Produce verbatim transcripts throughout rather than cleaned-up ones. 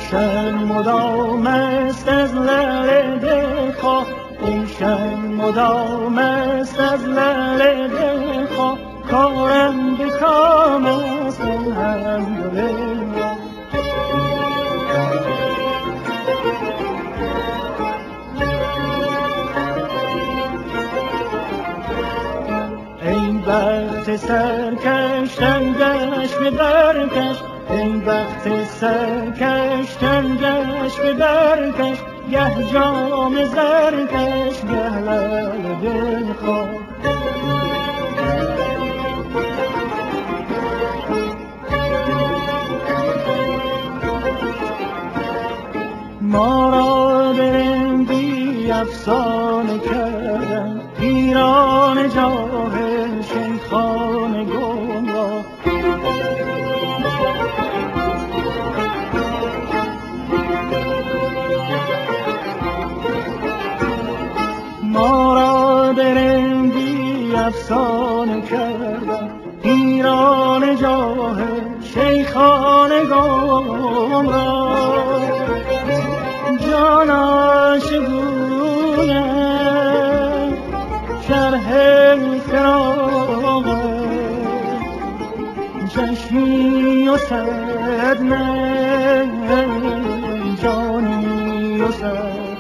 شن مدام است از لعل دلخواه، این شن مدام است از لعل دلخواه، کارم به کام است الحمدلله. ای وقت سرکشتن گشت به برکش، ای وقت سرکشتن گشت به برکش، گه جام زرکش گه لعل دلخواه. ما را به رندی افسانه کردن پیران جاهل شیخان گمراه. ما را به رندی افسانه کردن پیران جاهل شیخان گمراه. جانا چگونه شرح فراق چشمی و صد نه جانی و صد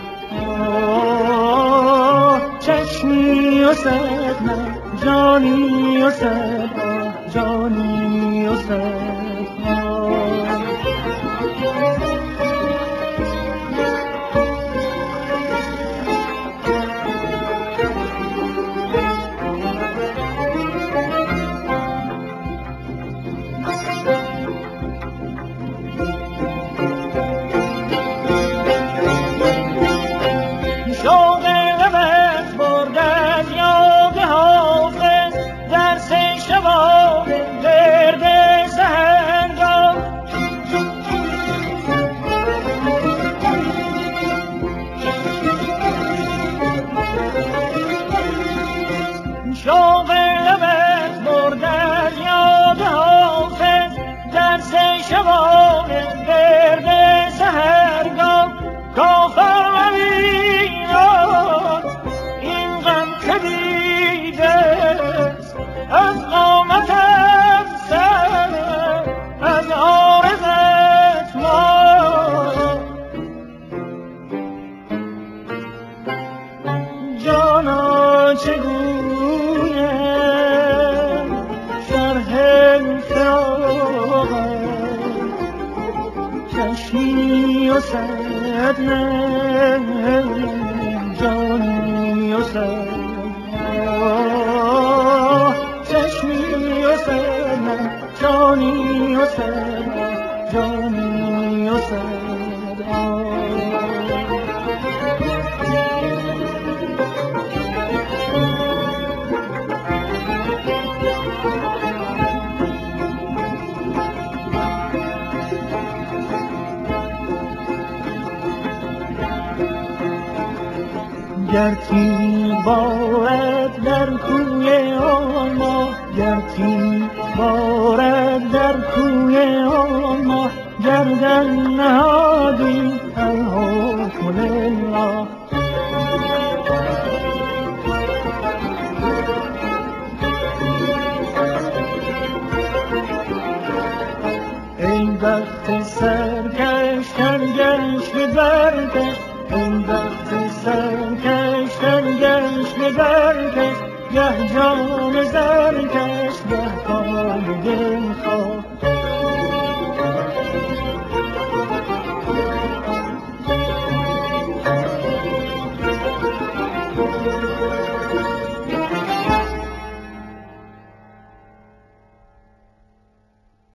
چشمی و صد نه جانی و صد جانی و صد. چشمی و صد نه جانی و صد چشمی و صد نه جانی و صد جانی و صد. گر تیر بارد در کوی آن ماه، گر تیر بارد در کوی آن ماه، گردن نهادی الحکم لله. ای وقت سرکشتن گشت به برکش، ای وقت سرکشتن گشت به برکش، گه جام زرکش گه پای دلخواه.